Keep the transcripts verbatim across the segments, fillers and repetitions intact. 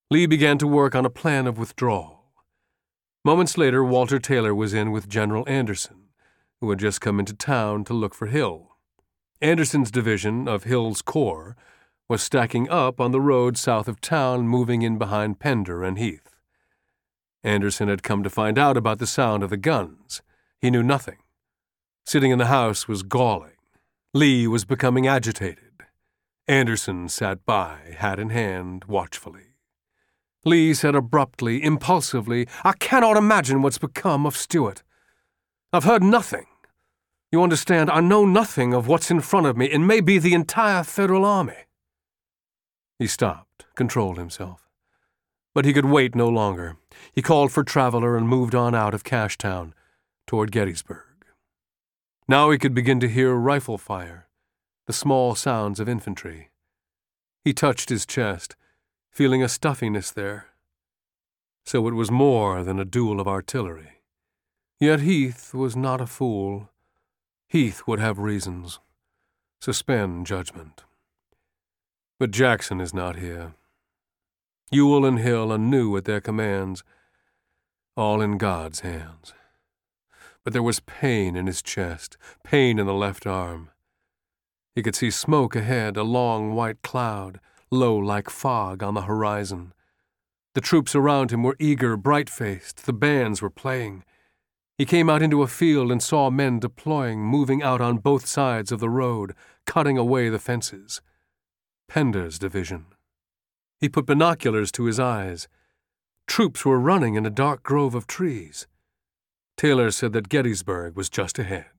Lee began to work on a plan of withdrawal. Moments later, Walter Taylor was in with General Anderson, who had just come into town to look for Hill. Anderson's division of Hill's Corps was stacking up on the road south of town, moving in behind Pender and Heath. Anderson had come to find out about the sound of the guns. He knew nothing. Sitting in the house was galling. Lee was becoming agitated. Anderson sat by, hat in hand, watchfully. Lee said abruptly, impulsively, "I cannot imagine what's become of Stuart. I've heard nothing. You understand, I know nothing of what's in front of me. It may be the entire Federal Army." He stopped, controlled himself. But he could wait no longer. He called for Traveler and moved on out of Cashtown, toward Gettysburg. Now he could begin to hear rifle fire, the small sounds of infantry. He touched his chest, feeling a stuffiness there. So it was more than a duel of artillery. Yet Heath was not a fool. Heath would have reasons. Suspend judgment. But Jackson is not here. Ewell and Hill are new at their commands, all in God's hands. But there was pain in his chest, pain in the left arm. He could see smoke ahead, a long white cloud, low like fog on the horizon. The troops around him were eager, bright-faced. The bands were playing. He came out into a field and saw men deploying, moving out on both sides of the road, cutting away the fences. Pender's division. He put binoculars to his eyes. Troops were running in a dark grove of trees. Taylor said that Gettysburg was just ahead.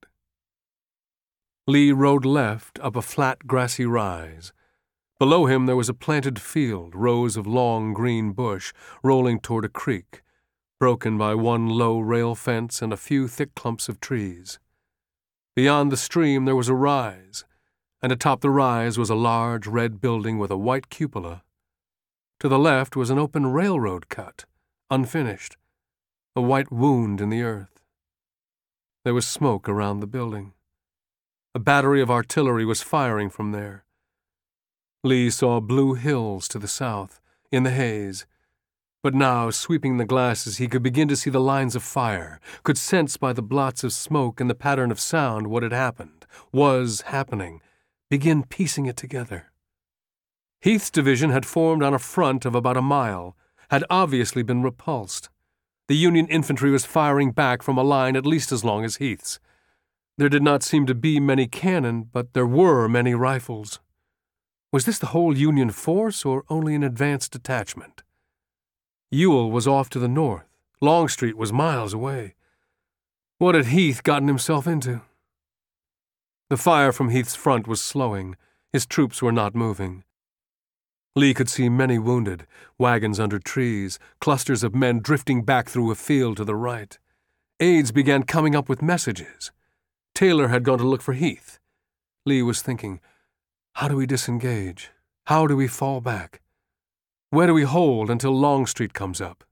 Lee rode left up a flat, grassy rise. Below him there was a planted field, rows of long green bush rolling toward a creek, broken by one low rail fence and a few thick clumps of trees. Beyond the stream there was a rise, and atop the rise was a large red building with a white cupola. To the left was an open railroad cut, unfinished, a white wound in the earth. There was smoke around the building. A battery of artillery was firing from there. Lee saw blue hills to the south, in the haze. But now, sweeping the glasses, he could begin to see the lines of fire, could sense by the blots of smoke and the pattern of sound what had happened, was happening, begin piecing it together. Heath's division had formed on a front of about a mile, had obviously been repulsed. The Union infantry was firing back from a line at least as long as Heath's. There did not seem to be many cannon, but there were many rifles. Was this the whole Union force, or only an advanced detachment? Ewell was off to the north. Longstreet was miles away. What had Heath gotten himself into? The fire from Heath's front was slowing. His troops were not moving. Lee could see many wounded, wagons under trees, clusters of men drifting back through a field to the right. Aides began coming up with messages. Taylor had gone to look for Heath. Lee was thinking, how do we disengage? How do we fall back? Where do we hold until Longstreet comes up?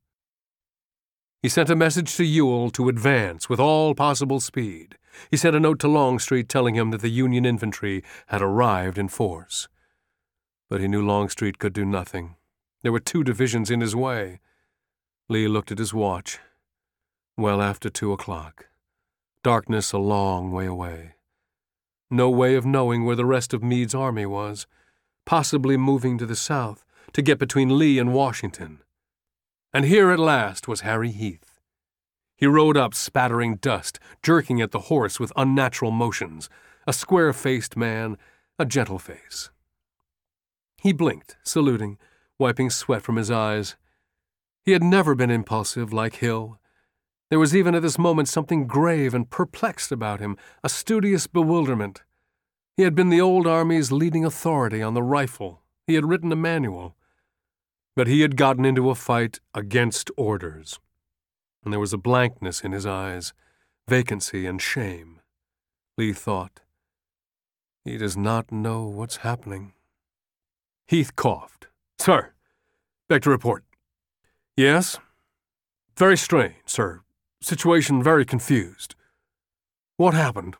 He sent a message to Ewell to advance with all possible speed. He sent a note to Longstreet telling him that the Union infantry had arrived in force. But he knew Longstreet could do nothing. There were two divisions in his way. Lee looked at his watch. Well after two o'clock. Darkness a long way away. No way of knowing where the rest of Meade's army was, possibly moving to the south to get between Lee and Washington. And here at last was Harry Heath. He rode up spattering dust, jerking at the horse with unnatural motions, a square-faced man, a gentle face. He blinked, saluting, wiping sweat from his eyes. He had never been impulsive like Hill. There was even at this moment something grave and perplexed about him, a studious bewilderment. He had been the old army's leading authority on the rifle. He had written a manual. But he had gotten into a fight against orders. And there was a blankness in his eyes, vacancy and shame. Lee thought, he does not know what's happening. Heath coughed. Sir, beg to report. Yes? Very strange, sir. Situation very confused. What happened?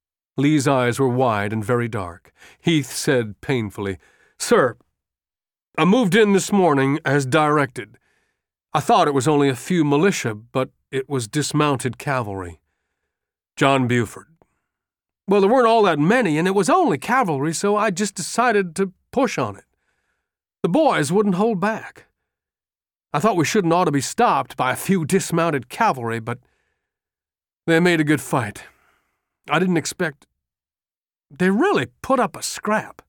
Lee's eyes were wide and very dark. Heath said painfully, Sir, I moved in this morning as directed. I thought it was only a few militia, but it was dismounted cavalry. John Buford. Well, there weren't all that many, and it was only cavalry, so I just decided to push on it. The boys wouldn't hold back. I thought we shouldn't ought to be stopped by a few dismounted cavalry, but they made a good fight. I didn't expect... They really put up a scrap.